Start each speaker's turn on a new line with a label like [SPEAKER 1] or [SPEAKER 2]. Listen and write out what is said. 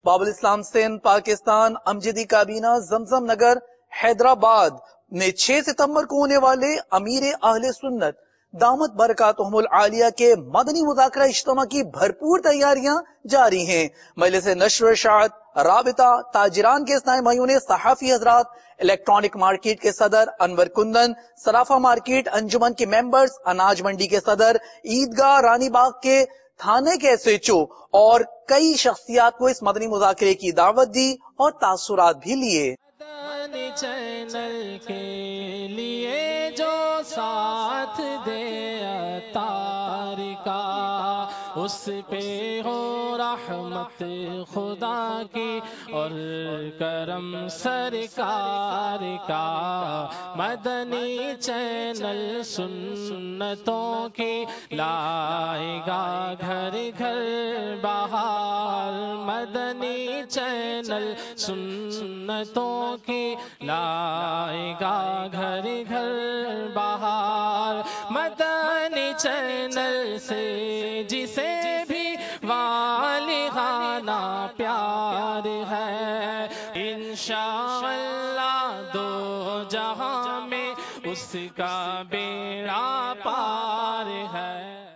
[SPEAKER 1] باب الاسلام سندھ پاکستان امجدی کابینہ زمزم نگر حیدرآباد میں 6 ستمبر کو ہونے والے امیر اہل سنت دامت برکاتہم العالیہ کے مدنی مذاکرہ اجتماع کی بھرپور تیاریاں جاری ہیں۔ مجلس نشر و اشاعت رابطہ تاجران کے اسلامی بھائیوں نے صحافی حضرات، الیکٹرانک مارکیٹ کے صدر انور کندن، صرافہ مارکیٹ انجمن کے ممبرز، اناج منڈی کے صدر، عیدگاہ رانی باغ کے تھانے کے SHO اور کئی شخصیات کو اس مدنی مذاکرے کی دعوت دی اور تاثرات بھی لیے۔
[SPEAKER 2] مدنی چینل کے لیے جو ساتھ دے عطار کا، اس پہ ہو رحمت خدا کی اور کرم سرکار کا۔ مدنی چینل سنتوں کی لائے گا گھر گھر بہار، مدنی چینل سنتوں کی لائے گا گھر گھر بہار۔ مدنی چینل سے جسے بھی والہانہ پیار ہے، انشاءاللہ دو جہاں میں اس کا بیڑا پار ہے۔